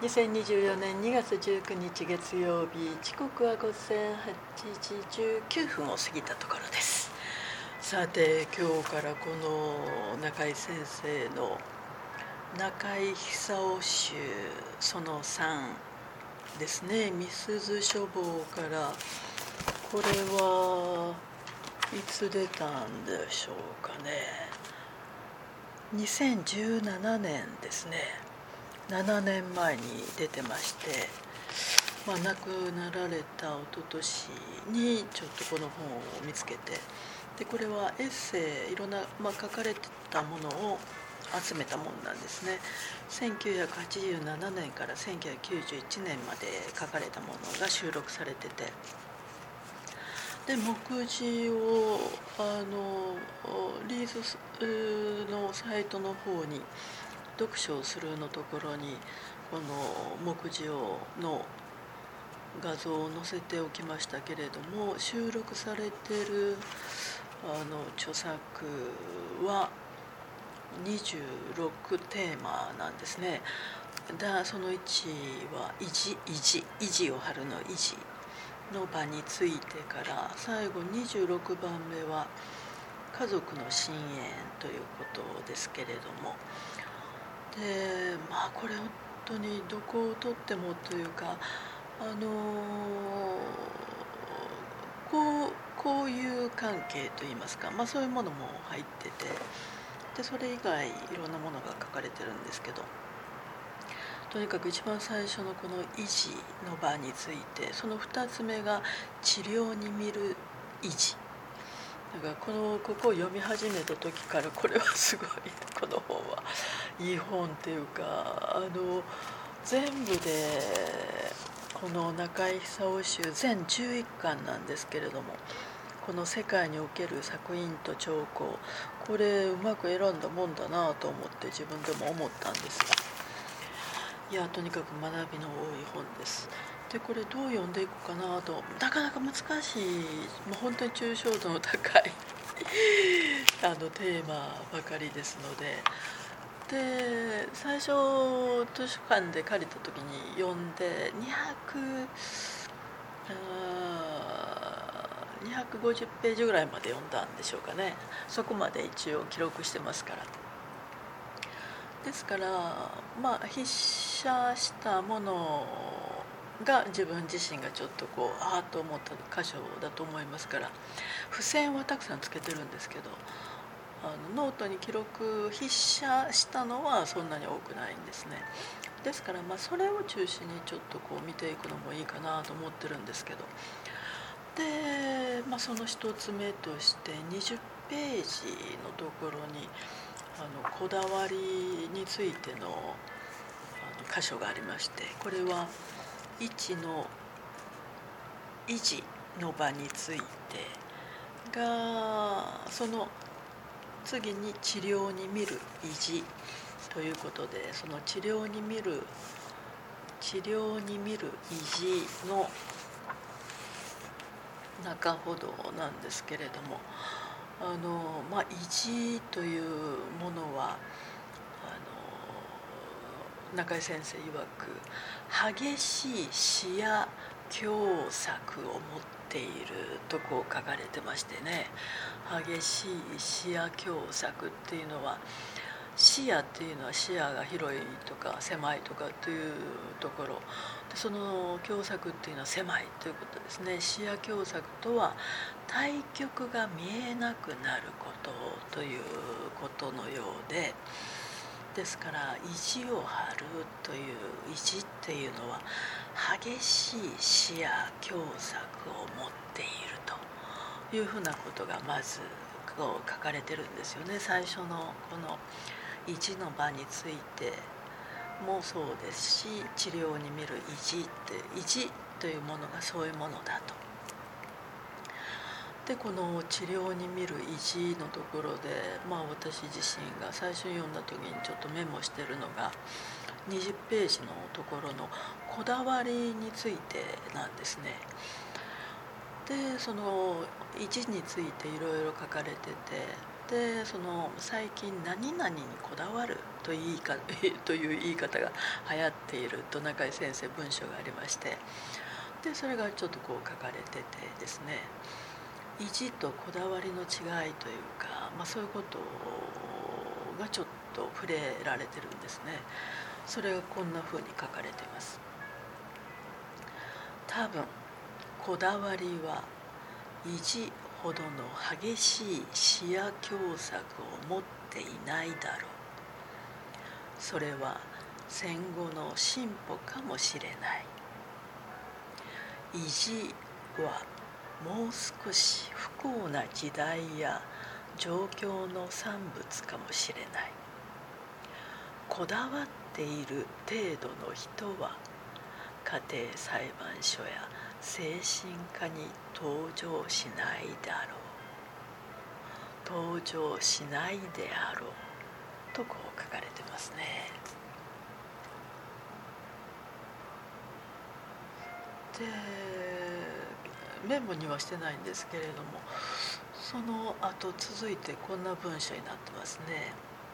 2024年2月19日月曜日、時刻は午前8時19分を過ぎたところです。さて、今日からこの中井先生の中井久夫集その3ですね、みすゞ書房から、これはいつ出たんでしょうかね。2017年ですね。7年前に出てまして、亡くなられた一昨年にちょっとこの本を見つけて、でこれはエッセイいろんな、書かれてたものを集めたものなんですね。1987年から1991年まで書かれたものが収録されてて、で目次をリーズのサイトの方に読書をするのところにこの目次の画像を載せておきましたけれども、収録されている著作は26テーマなんですね。その1は維持を張るの維持の場についてから、最後26番目は家族の深淵ということですけれども、でこれ本当にどこをとってもというか、こういう関係といいますか、そういうものも入ってて、でそれ以外いろんなものが書かれてるんですけど、とにかく一番最初のこの維持の場について、その2つ目が治療に見る維持だから、ここを読み始めた時から、これはすごい、この本はいい本っていうか、全部でこの中井久夫集全11巻なんですけれども、この世界における作品と兆候、これうまく選んだもんだなと思って自分でも思ったんですが、いやとにかく学びの多い本です。でこれどう読んでいこうかなと、なかなか難しい、もう本当に抽象度の高いテーマばかりですので、最初図書館で借りた時に読んで250ページぐらいまで読んだんでしょうかね。そこまで一応記録してますから。ですから筆写したものが自分自身がちょっとと思った箇所だと思いますから、付箋はたくさんつけてるんですけど、ノートに筆写したのはそんなに多くないんですね。ですからそれを中心にちょっと見ていくのもいいかなと思ってるんですけど、で、その一つ目として20ページのところにこだわりについての箇所がありまして、これは1の維持の場についてが、その次に治療に見る維持ということで、その治療に見る維持の中ほどなんですけれども、維持というものは中井先生曰く激しい視野狭窄を持っていると書かれてましてね。激しい視野狭窄っていうのは、視野っていうのは視野が広いとか狭いとかっていうところで、その狭窄っていうのは狭いということですね。視野狭窄とは対極が見えなくなることということのようで、ですから維持を張るという維持っていうのは激しい視野狭窄を持っているというふうなことがまず書かれてるんですよね。最初のこの維持の場についてもそうですし、治療に見る維持というものがそういうものだと。でこの治療に見る維持のところで、私自身が最初に読んだ時にちょっとメモしてるのが20ページのところのこだわりについてなんですね。でその維持についていろいろ書かれてて、 で最近何々にこだわるという言い方が流行っていると中井先生文章がありまして、でそれがちょっとこう書かれててですね、意地とこだわりの違いというか、そういうことがちょっと触れられてるんですね。それがこんな風に書かれています。多分こだわりは意地ほどの激しい視野狭窄を持っていないだろう。それは戦後の進歩かもしれない。意地はもう少し不幸な時代や状況の産物かもしれない。こだわっている程度の人は家庭裁判所や精神科に登場しないだろう。登場しないであろうとこう書かれてますね。でメモにはしてないんですけれども、その後続いてこんな文章になってますね。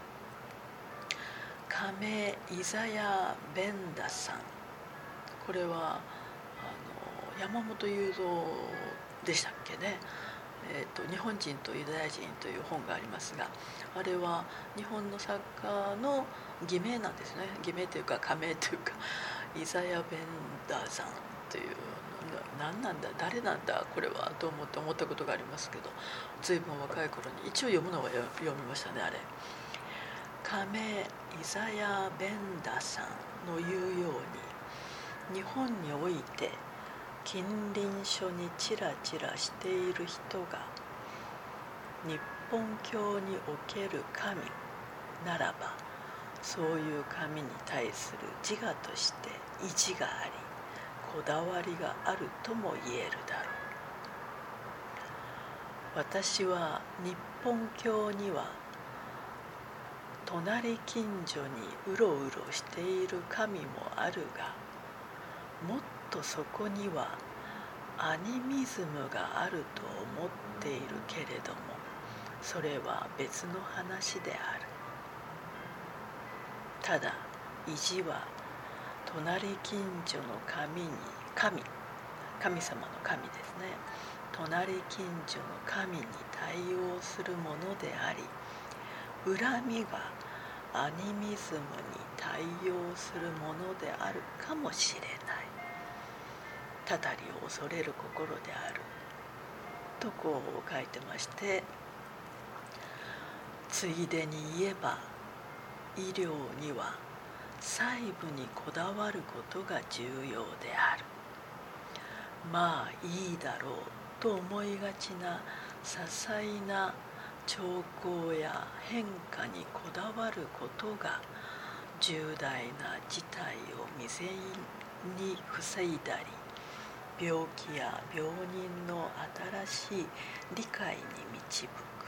亀井ザヤ・ベンダさん、これは山本雄三でしたっけね。日本人とユダヤ人という本がありますが、あれは日本の作家の偽名なんですね。偽名というか仮名というか、イザヤ・ベンダーさんという、何なんだ誰なんだこれはと思ったことがありますけど、随分若い頃に一応読むのは読みましたね。あれ亀井ザヤ・ベンダさんの言うように、日本において近隣書にちらちらしている人が日本教における神ならば、そういう神に対する自我として意地があり、こだわりがあるとも言えるだろう。私は日本教には隣近所にうろうろしている神もあるが、もっとそこにはアニミズムがあると思っているけれども、それは別の話である。ただ意地は隣近所の神様の神ですね。隣近所の神に対応するものであり、恨みがアニミズムに対応するものであるかもしれない。たたりを恐れる心であるとこう書いてまして、ついでに言えば医療には細部にこだわることが重要である。まあいいだろうと思いがちな些細な兆候や変化にこだわることが重大な事態を未然に防いだり、病気や病人の新しい理解に導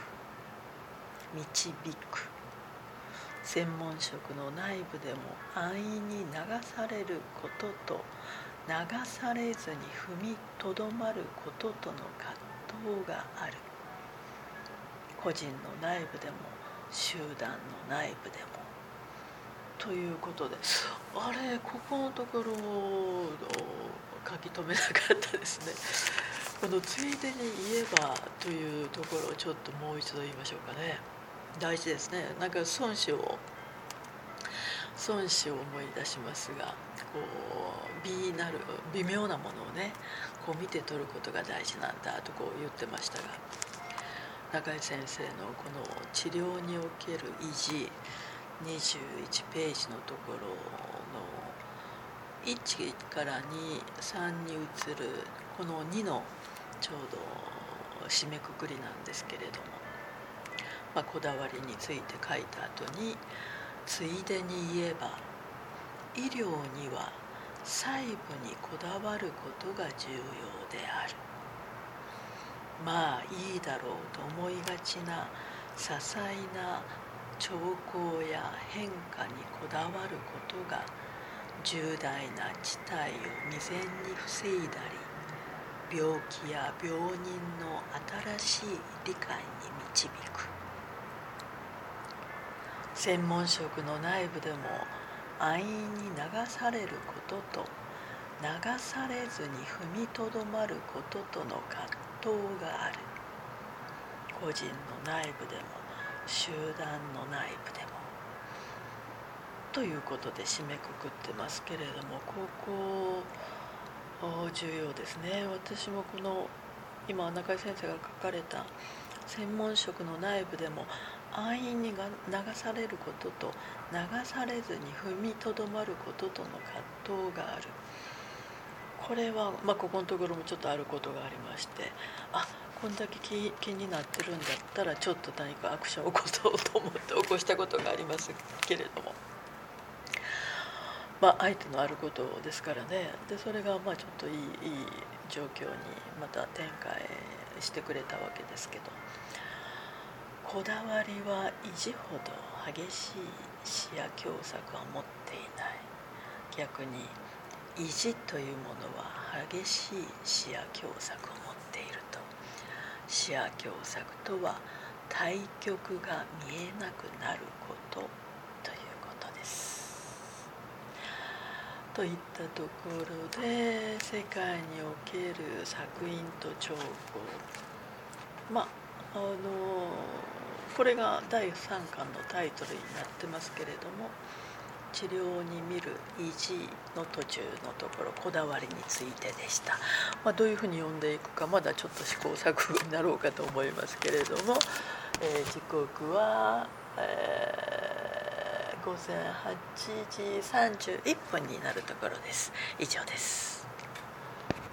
く。専門職の内部でも安易に流されることと流されずに踏みとどまることとの葛藤がある。個人の内部でも集団の内部でもということで、あれここのところを書き留めなかったですね。このついでに言えばというところをちょっともう一度言いましょうかね。大事ですね。なんか孫子を思い出しますが、こう微妙なものをね、こう見て取ることが大事なんだとこう言ってましたが、中井先生のこの治療における意地21ページのところの1から2、3に移るこの2のちょうど締めくくりなんですけれども、こだわりについて書いた後に、ついでに言えば医療には細部にこだわることが重要である。まあいいだろうと思いがちな些細な兆候や変化にこだわることが重大な事態を未然に防いだり、病気や病人の新しい理解に導く。 専門職の内部でも安易に流されることと流されずに踏みとどまることとの葛藤がある。個人の内部でも集団の内部でもということで締めくくってますけれども、ここ重要ですね。私もこの今中井先生が書かれた専門職の内部でも安易に流されることと流されずに踏みとどまることとの葛藤がある。これは、ここのところもちょっとあることがありまして、こんだけ気になってるんだったらちょっと何かアクションを起こそうと思って起こしたことがありますけれども、相手のあることですからね。でそれがちょっといい状況にまた展開してくれたわけですけど、こだわりは意地ほど激しい視野狭窄は持っていない。逆に意地というものは激しい視野狭窄を持っていると。視野狭窄とは対極が見えなくなることということです。といったところで世界における作品と彫刻、これが第3巻のタイトルになってますけれども、治療に見る意地の途中のところ、こだわりについてでした。どういうふうに読んでいくかまだちょっと試行錯誤になろうかと思いますけれども、時刻は、午前8時31分になるところです。以上です。